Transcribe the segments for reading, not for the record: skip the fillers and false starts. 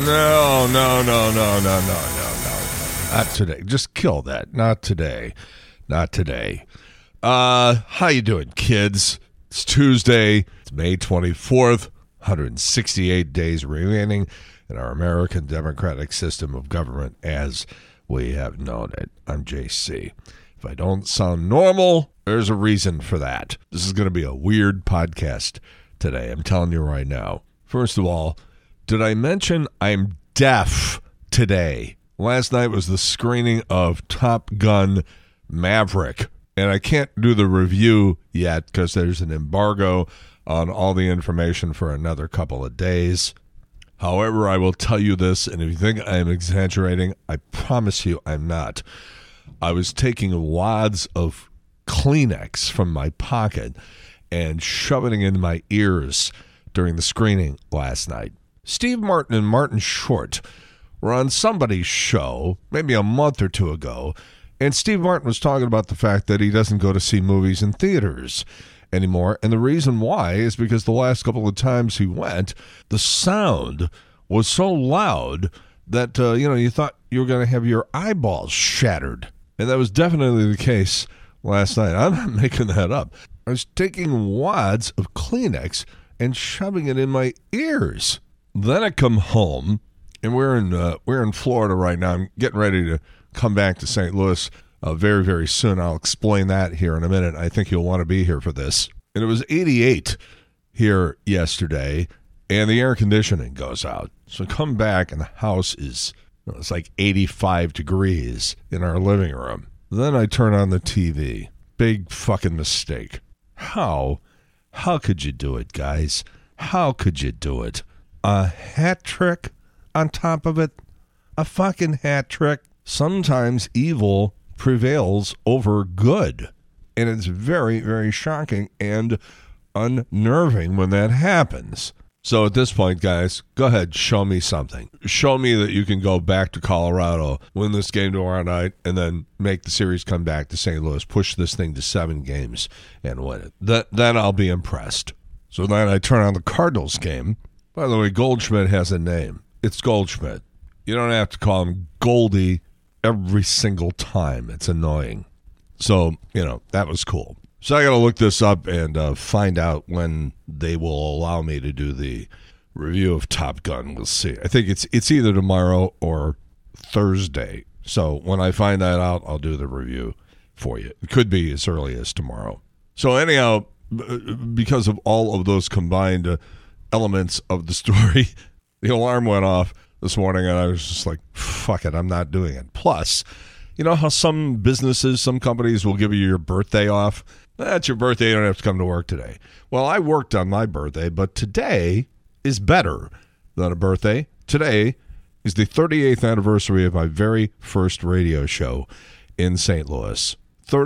No. Not today. Just kill that. Not today. How you doing, kids? It's Tuesday. It's May 24th. 168 days remaining in our American democratic system of government as we have known it. I'm JC. If I don't sound normal, there's a reason for that. This is going to be a weird podcast today. I'm telling you right now. First of all, did I mention I'm deaf today? Last night was the screening of Top Gun Maverick, and I can't do the review yet because there's an embargo on all the information for another couple of days. However, I will tell you this, and if you think I am exaggerating, I promise you I'm not. I was taking wads of Kleenex from my pocket and shoving it in my ears during the screening last night. Steve Martin and Martin Short were on somebody's show maybe a month or two ago, and Steve Martin was talking about the fact that he doesn't go to see movies in theaters anymore, and the reason why is because the last couple of times he went, the sound was so loud that you thought you were going to have your eyeballs shattered, and that was definitely the case last night. I'm not making that up. I was taking wads of Kleenex and shoving it in my ears. Then I come home, and we're in Florida right now. I'm getting ready to come back to St. Louis very, very soon. I'll explain that here in a minute. I think you'll want to be here for this. And it was 88 here yesterday, and the air conditioning goes out. So I come back, and the house is, it's like 85 degrees in our living room. Then I turn on the TV. Big fucking mistake. How could you do it, guys? How could you do it? A hat trick on top of it? A fucking hat trick? Sometimes evil prevails over good. And it's very, very shocking and unnerving when that happens. So at this point, guys, go ahead, show me something. Show me that you can go back to Colorado, win this game tomorrow night, and then make the series come back to St. Louis, push this thing to 7 games and win it. Then I'll be impressed. So then I turn on the Cardinals game. By the way, Goldschmidt has a name. It's Goldschmidt. You don't have to call him Goldie every single time. It's annoying. So, that was cool. So I got to look this up and find out when they will allow me to do the review of Top Gun. We'll see. I think it's either tomorrow or Thursday. So when I find that out, I'll do the review for you. It could be as early as tomorrow. So anyhow, because of all of those combined elements of the story, the alarm went off this morning, and I was just like, fuck it, I'm not doing it. Plus, you know how some businesses, some companies will give you your birthday off? That's your birthday, you don't have to come to work today. Well, I worked on my birthday, but today is better than a birthday. Today is the 38th anniversary of my very first radio show in St. Louis.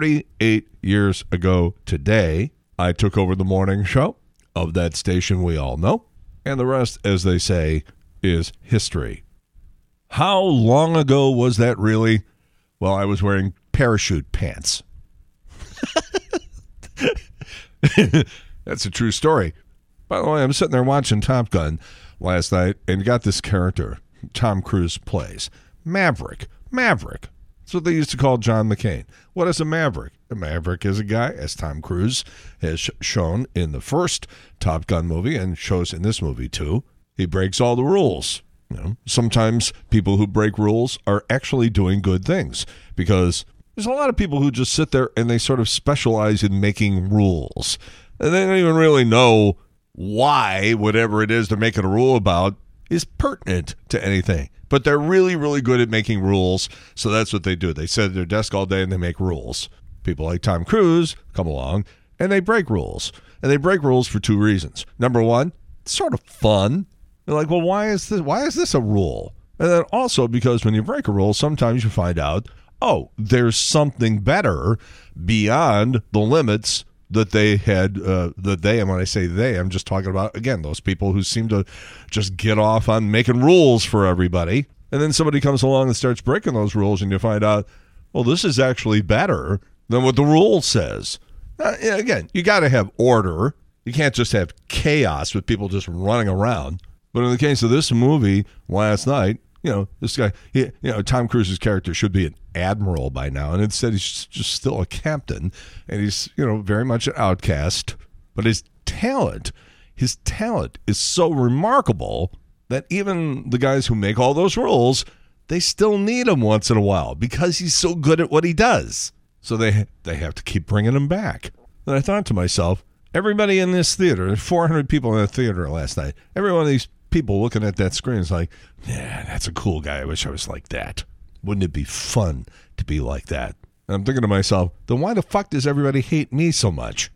38 years ago today, I took over the morning show of that station we all know, and the rest, as they say, is history. How long ago was that really? Well, I was wearing parachute pants. That's a true story. By the way, I'm sitting there watching Top Gun last night and got this character Tom Cruise plays. Maverick. That's what they used to call John McCain. What is a maverick? A maverick is a guy, as Tom Cruise has shown in the first Top Gun movie and shows in this movie too. He breaks all the rules. Sometimes people who break rules are actually doing good things, because there's a lot of people who just sit there and they sort of specialize in making rules. And they don't even really know why whatever it is they're making a rule about is pertinent to anything. But they're really, really good at making rules, so that's what they do. They sit at their desk all day and they make rules. People like Tom Cruise come along and they break rules. And they break rules for 2 reasons. Number one, it's sort of fun. They're like, well, why is this a rule? And then also because when you break a rule, sometimes you find out, oh, there's something better beyond the limits that they had, and when I say they, I'm just talking about, again, those people who seem to just get off on making rules for everybody. And then somebody comes along and starts breaking those rules, and you find out, well, this is actually better than what the rule says. Again, you got to have order. You can't just have chaos with people just running around. But in the case of this movie last night, this guy, Tom Cruise's character should be an admiral by now, and instead he's just still a captain, and he's, very much an outcast. But his talent is so remarkable that even the guys who make all those rules, they still need him once in a while because he's so good at what he does. So they have to keep bringing him back. And I thought to myself, everybody in this theater, 400 people in the theater last night, every one of these people looking at that screen is like, yeah, that's a cool guy. I wish I was like that. Wouldn't it be fun to be like that? And I'm thinking to myself, then why the fuck does everybody hate me so much?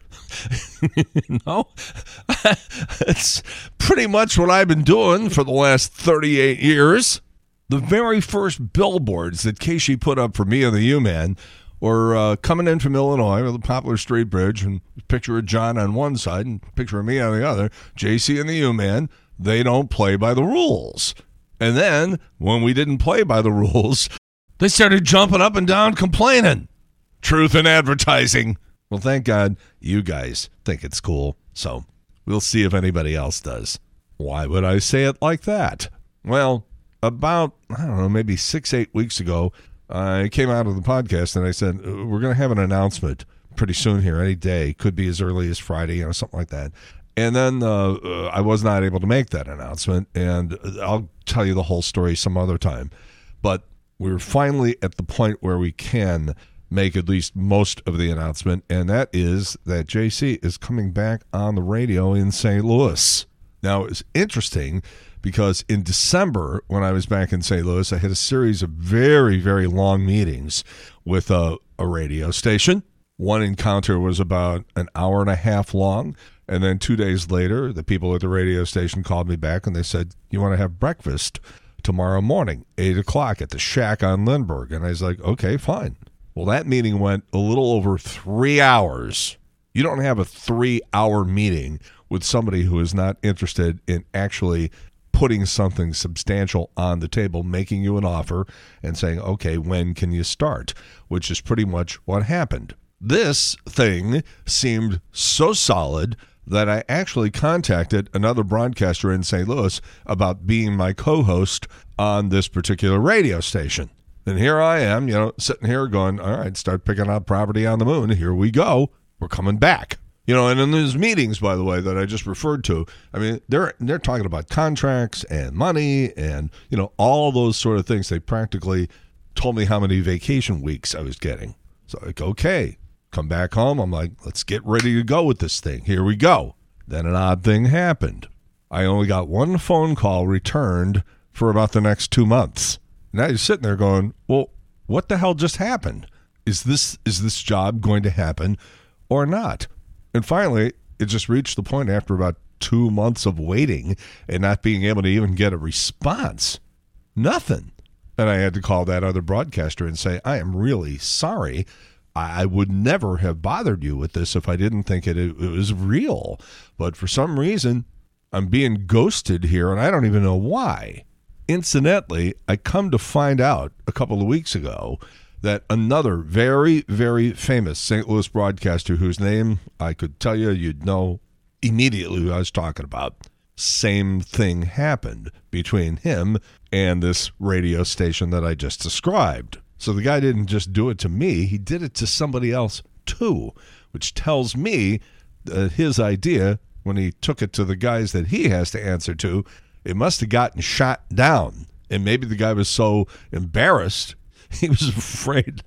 It's pretty much what I've been doing for the last 38 years. The very first billboards that Casey put up for me and the U-Man were coming in from Illinois with the Poplar Street Bridge, and a picture of John on one side and a picture of me on the other. JC and the U-Man, they don't play by the rules. And then, when we didn't play by the rules, they started jumping up and down complaining. Truth in advertising. Well, thank God you guys think it's cool, so we'll see if anybody else does. Why would I say it like that? Well, about, maybe 6-8 weeks ago, I came out of the podcast and I said, we're going to have an announcement pretty soon here, any day. Could be as early as Friday, something like that. And then I was not able to make that announcement, and I'll tell you the whole story some other time. But we're finally at the point where we can make at least most of the announcement, and that is that JC is coming back on the radio in St. Louis. Now, it's interesting because in December, when I was back in St. Louis, I had a series of very, very long meetings with a radio station. One encounter was about an hour and a half long, and then 2 days later, the people at the radio station called me back, and they said, you want to have breakfast tomorrow morning, 8 o'clock at the Shack on Lindbergh? And I was like, okay, fine. Well, that meeting went a little over 3 hours. You don't have a 3-hour meeting with somebody who is not interested in actually putting something substantial on the table, making you an offer, and saying, okay, when can you start? Which is pretty much what happened. This thing seemed so solid that I actually contacted another broadcaster in St. Louis about being my co-host on this particular radio station. And here I am, sitting here going, all right, start picking out property on the moon. Here we go. We're coming back. And in those meetings, by the way, that I just referred to, I mean, they're talking about contracts and money and, all those sort of things. They practically told me how many vacation weeks I was getting. So like, okay, come back home. I'm like, let's get ready to go with this thing. Here we go. Then an odd thing happened. I only got one phone call returned for about the next 2 months. Now you're sitting there going, well, what the hell just happened? Is this job going to happen or not? And finally, it just reached the point after about 2 months of waiting and not being able to even get a response. Nothing. And I had to call that other broadcaster and say, I am really sorry. I would never have bothered you with this if I didn't think it was real. But for some reason, I'm being ghosted here, and I don't even know why. Incidentally, I come to find out a couple of weeks ago that another very, very famous St. Louis broadcaster, whose name I could tell you, you'd know immediately who I was talking about, same thing happened between him and this radio station that I just described. So the guy didn't just do it to me, he did it to somebody else too, which tells me that his idea, when he took it to the guys that he has to answer to, it must have gotten shot down. And maybe the guy was so embarrassed, he was afraid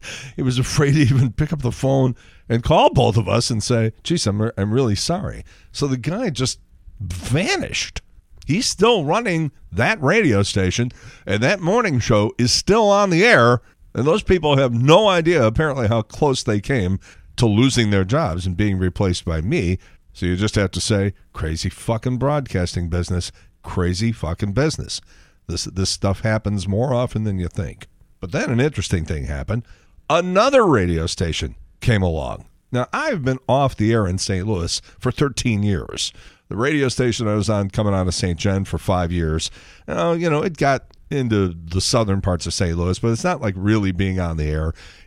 to even pick up the phone and call both of us and say, geez, I'm really sorry. So the guy just vanished. He's still running that radio station, and that morning show is still on the air, and those people have no idea, apparently, how close they came to losing their jobs and being replaced by me. So you just have to say, crazy fucking broadcasting business. Crazy fucking business. This stuff happens more often than you think. But then an interesting thing happened. Another radio station came along. Now, I've been off the air in St. Louis for 13 years. The radio station I was on coming out of St. John for 5 years. It got into the southern parts of St. Louis, but it's not like really being on the air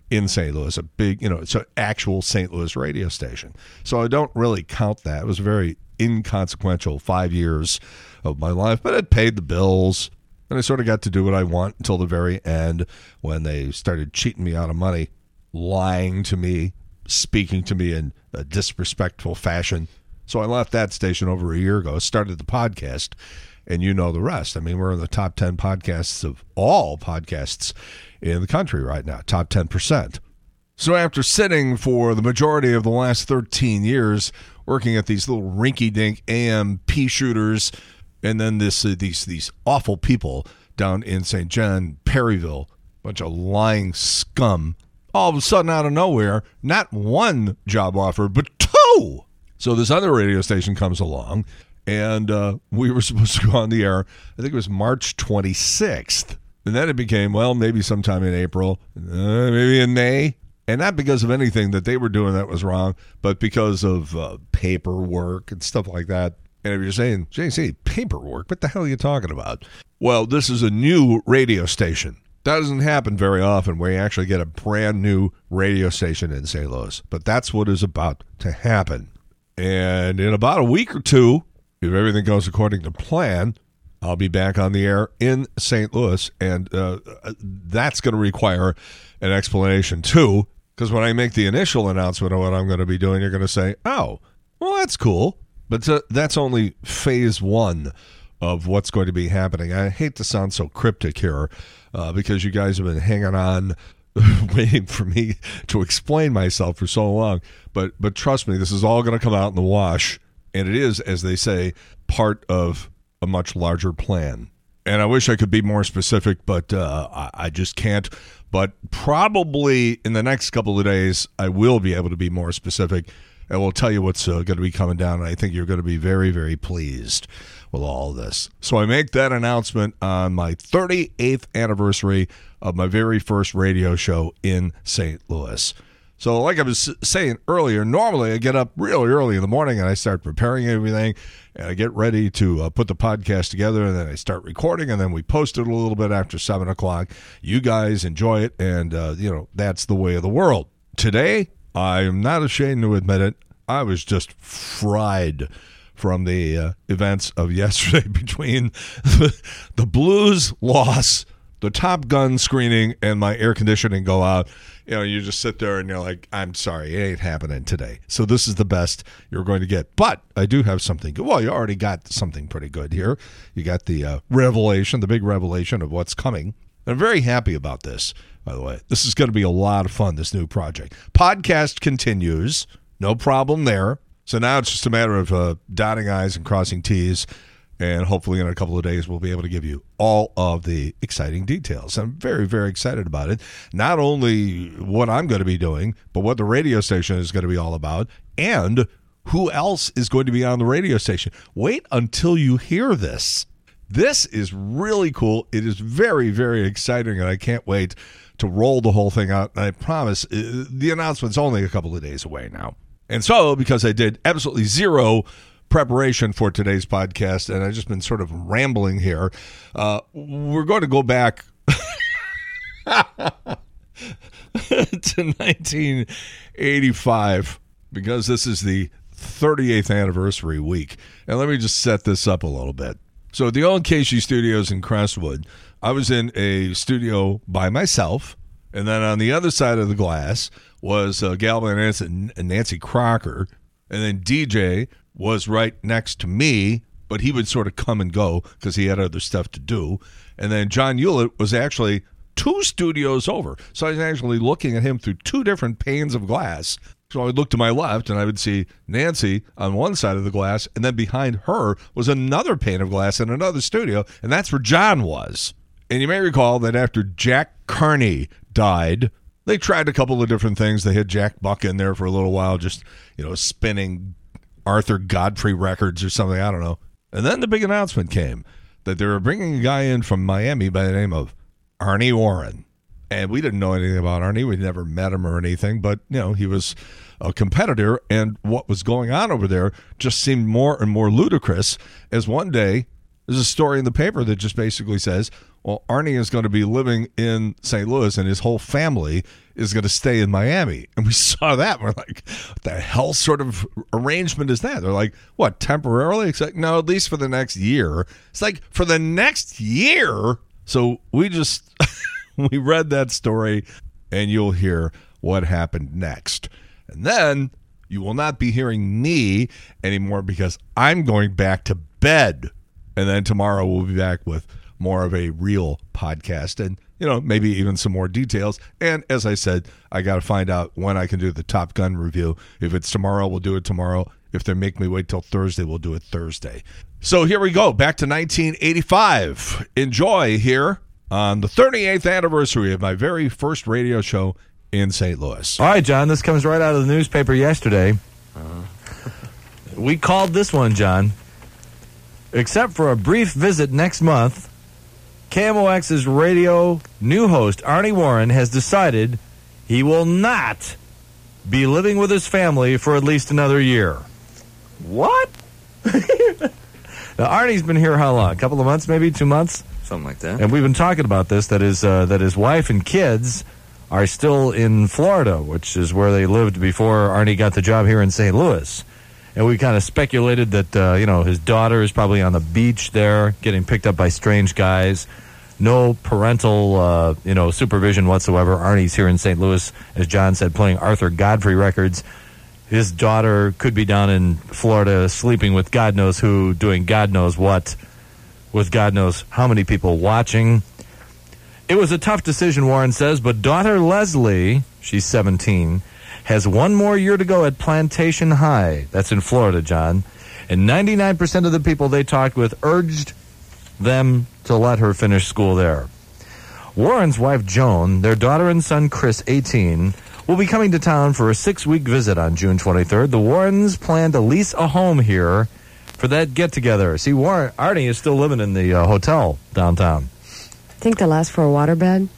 in St. Louis, a big, it's an actual St. Louis radio station. So I don't really count that. It was a very inconsequential 5 years of my life, but it paid the bills, and I sort of got to do what I want until the very end when they started cheating me out of money, lying to me, speaking to me in a disrespectful fashion. So I left that station over a year ago, started the podcast, and you know the rest. I mean, we're in the top 10 podcasts of all podcasts in the country right now, top 10%. So after sitting for the majority of the last 13 years, working at these little rinky-dink AM pea shooters, and then these awful people down in St. John, Perryville, bunch of lying scum, all of a sudden out of nowhere, not one job offer, but two. So this other radio station comes along, and we were supposed to go on the air, I think it was March 26th. And then it became, well, maybe sometime in April, maybe in May. And not because of anything that they were doing that was wrong, but because of paperwork and stuff like that. And if you're saying, JC, paperwork, what the hell are you talking about? Well, this is a new radio station. That doesn't happen very often where you actually get a brand new radio station in St. Louis. But that's what is about to happen. And in about a week or two, if everything goes according to plan, I'll be back on the air in St. Louis. And that's going to require an explanation, too. Because when I make the initial announcement of what I'm going to be doing, you're going to say, oh, well, that's cool. But that's only phase one of what's going to be happening. I hate to sound so cryptic here because you guys have been hanging on, waiting for me to explain myself for so long. But trust me, this is all going to come out in the wash. And it is, as they say, part of a much larger plan. And I wish I could be more specific, but I just can't. But probably in the next couple of days, I will be able to be more specific. And we'll tell you what's going to be coming down. And I think you're going to be very, very pleased with all of this. So I make that announcement on my 38th anniversary of my very first radio show in St. Louis. So like I was saying earlier, normally I get up really early in the morning and I start preparing everything and I get ready to put the podcast together, and then I start recording, and then we post it a little bit after 7 o'clock. You guys enjoy it, and, that's the way of the world. Today, I am not ashamed to admit it, I was just fried from the events of yesterday between the Blues loss, the Top Gun screening, and my air conditioning go out. You just sit there and you're like, I'm sorry, it ain't happening today. So this is the best you're going to get. But I do have something good. Well, you already got something pretty good here. You got the revelation, the big revelation of what's coming. I'm very happy about this, by the way. This is going to be a lot of fun, this new project. Podcast continues. No problem there. So now it's just a matter of dotting I's and crossing T's. And hopefully in a couple of days, we'll be able to give you all of the exciting details. I'm very, very excited about it. Not only what I'm going to be doing, but what the radio station is going to be all about, and who else is going to be on the radio station. Wait until you hear this. This is really cool. It is very, very exciting, and I can't wait to roll the whole thing out. And I promise the announcement's only a couple of days away now. And so, because I did absolutely zero preparation for today's podcast, and I've just been sort of rambling here, we're going to go back to 1985, because this is the 38th anniversary week. And let me just set this up a little bit. So at the old KC Studios in Crestwood, I was in a studio by myself, and then on the other side of the glass was Gal Van Ness and Nancy Crocker, and then DJ was right next to me, but he would sort of come and go because he had other stuff to do. And then John Hewlett was actually 2 studios over. So I was actually looking at him through 2 different panes of glass. So I would look to my left, and I would see Nancy on one side of the glass, and then behind her was another pane of glass in another studio, and that's where John was. And you may recall that after Jack Carney died, they tried a couple of different things. They had Jack Buck in there for a little while, just, spinning Arthur Godfrey records or something, I don't know. And then the big announcement came that they were bringing a guy in from Miami by the name of Arnie Warren. And we didn't know anything about Arnie. We'd never met him or anything, but, he was a competitor, and what was going on over there just seemed more and more ludicrous, as one day there's a story in the paper that just basically says, Well, Arnie is going to be living in St. Louis, and his whole family is going to stay in Miami. And we saw that. We're like, what the hell sort of arrangement is that? They're like, what, temporarily? It's like, no, at least for the next year. It's like, for the next year? So we just, we read that story, and you'll hear what happened next. And then you will not be hearing me anymore because I'm going back to bed. And then tomorrow we'll be back with more of a real podcast and, maybe even some more details. And as I said, I got to find out when I can do the Top Gun review. If it's tomorrow, we'll do it tomorrow. If they make me wait till Thursday, we'll do it Thursday. So here we go, back to 1985. Enjoy here on the 38th anniversary of my very first radio show in St. Louis. All right, John, this comes right out of the newspaper yesterday. We called this one, John. Except for a brief visit next month, KMOX's radio new host, Arnie Warren, has decided he will not be living with his family for at least another year. What? Now, Arnie's been here how long? A couple of months, maybe 2 months? Something like that. And we've been talking about this, that his wife and kids are still in Florida, which is where they lived before Arnie got the job here in St. Louis. And we kind of speculated that, his daughter is probably on the beach there getting picked up by strange guys. No parental, supervision whatsoever. Arnie's here in St. Louis, as John said, playing Arthur Godfrey records. His daughter could be down in Florida sleeping with God knows who, doing God knows what, with God knows how many people watching. It was a tough decision, Warren says, but daughter Leslie, she's 17, has one more year to go at Plantation High. That's in Florida, John. And 99% of the people they talked with urged them to let her finish school there. Warren's wife, Joan, their daughter and son, Chris, 18, will be coming to town for a 6-week visit on June 23rd. The Warrens plan to lease a home here for that get-together. See, Arnie is still living in the hotel downtown. Think they'll ask for a waterbed?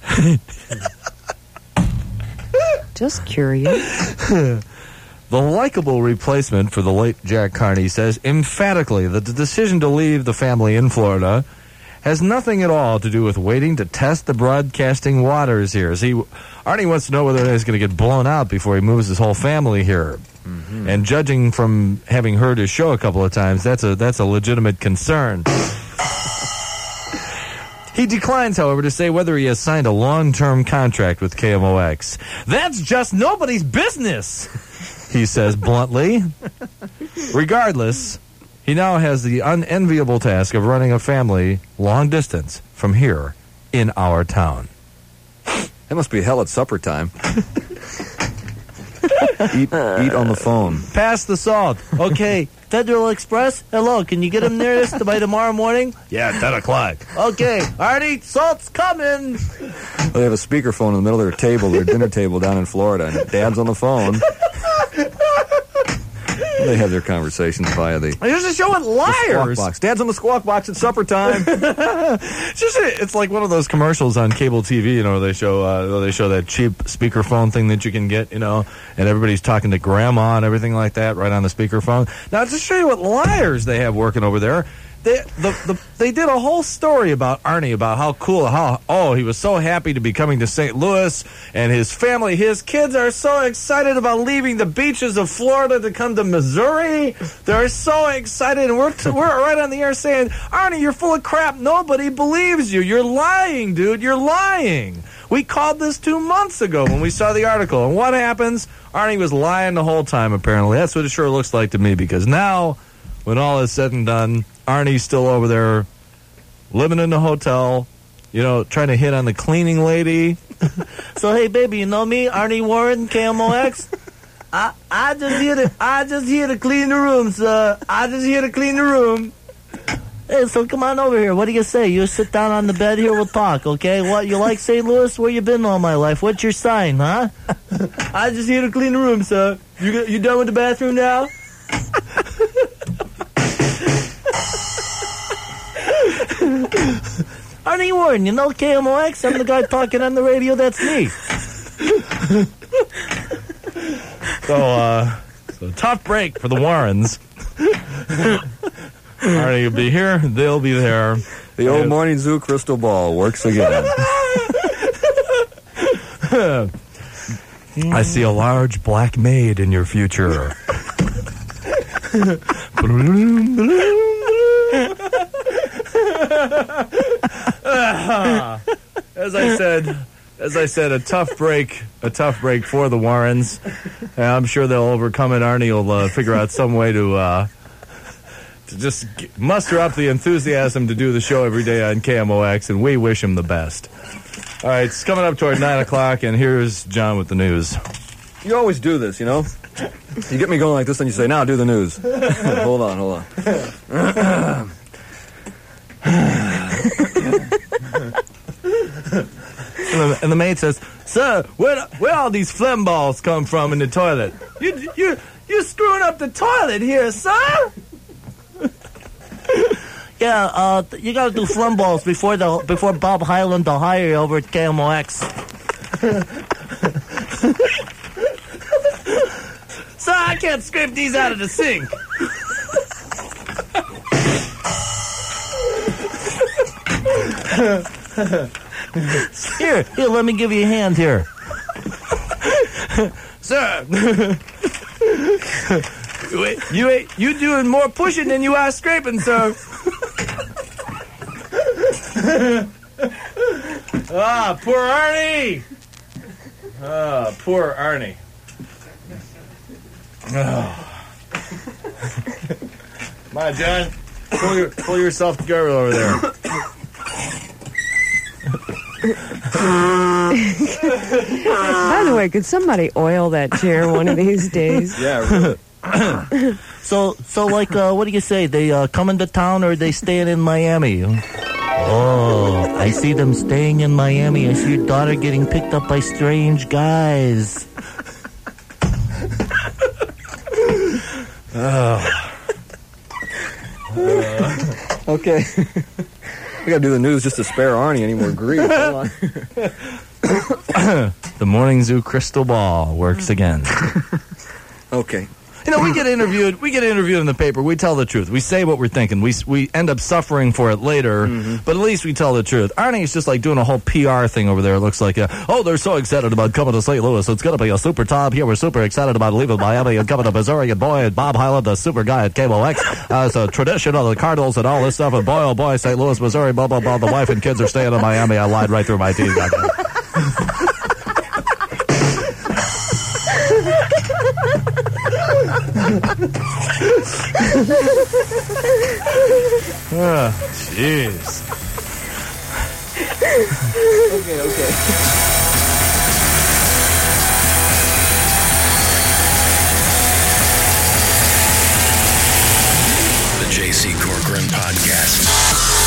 Just curious. The likable replacement for the late Jack Carney says emphatically that the decision to leave the family in Florida has nothing at all to do with waiting to test the broadcasting waters here. See, Arnie wants to know whether he's going to get blown out before he moves his whole family here. Mm-hmm. And judging from having heard his show a couple of times, that's a legitimate concern. He declines, however, to say whether he has signed a long-term contract with KMOX. That's just nobody's business, he says bluntly. Regardless, he now has the unenviable task of running a family long distance from here in our town. That must be hell at supper time. Eat on the phone. Pass the salt. Okay, Federal Express, hello, can you get them there by tomorrow morning? Yeah, 10 o'clock. Okay, Arnie, salt's coming. Well, they have a speakerphone in the middle of their table, their dinner table down in Florida, and Dad's on the phone. They have their conversations via the... There's a show with liars. Squawk box. Dad's on the squawk box at supper time. It's like one of those commercials on cable TV, where they show that cheap speakerphone thing that you can get, and everybody's talking to grandma and everything like that right on the speakerphone. Now, to show you what liars they have working over there, they did a whole story about Arnie, about how cool, he was so happy to be coming to St. Louis, and his family, his kids are so excited about leaving the beaches of Florida to come to Missouri. They're so excited, and we're right on the air saying, Arnie, you're full of crap. Nobody believes you. You're lying, dude. You're lying. We called this 2 months ago when we saw the article, and what happens? Arnie was lying the whole time, apparently. That's what it sure looks like to me, because now, when all is said and done, Arnie's still over there living in the hotel, trying to hit on the cleaning lady. So, hey, baby, you know me, Arnie Warren, KMOX? I just here to clean the room, sir. I just here to clean the room. Hey, so come on over here. What do you say? You sit down on the bed here, we'll talk, okay? What, you like St. Louis? Where you been all my life? What's your sign, huh? I just here to clean the room, sir. You done with the bathroom now? Arnie Warren, you know KMOX? I'm the guy talking on the radio. That's me. So tough break for the Warrens. Arnie will be here. They'll be there. The old morning zoo crystal ball works again. I see a large black maid in your future. As I said, a tough break for the Warrens. I'm sure they'll overcome it. Arnie will figure out some way to just muster up the enthusiasm to do the show every day on KMOX, and we wish him the best. All right, it's coming up toward 9 o'clock, and here's John with the news. You always do this, you know? You get me going like this, and you say, now do the news. Hold on. And the maid says, "Sir, where all these phlegm balls come from in the toilet? You're screwing up the toilet here, sir." Yeah, you gotta do phlegm balls before Bob Hyland will hire you over at KMOX. Sir, I can't scrape these out of the sink. Here, let me give you a hand here. Sir, you doing more pushing than you are scraping, sir. Poor Arnie. Poor Arnie. Come on, John. Pull yourself together over there. By the way, could somebody oil that chair one of these days? Yeah, really. So like, what do you say? They coming to town or are they staying in Miami? Oh, I see them staying in Miami. I see your daughter getting picked up by strange guys. Okay. We gotta do the news just to spare Arnie any more grief. Hold on. The Morning Zoo crystal ball works again. Okay. You know, we get interviewed in the paper. We tell the truth. We say what we're thinking. We end up suffering for it later, but at least we tell the truth. Arnie is just like doing a whole PR thing over there. It looks like, they're so excited about coming to St. Louis. It's going to be a super top here. We're super excited about leaving Miami and coming to Missouri. And boy, Bob Hyland, the super guy at KMOX, it's a tradition of the Cardinals and all this stuff. And boy, oh boy, St. Louis, Missouri, blah, blah, blah. The wife and kids are staying in Miami. I lied right through my teeth. Jeez. Okay. The J.C. Corcoran Podcast.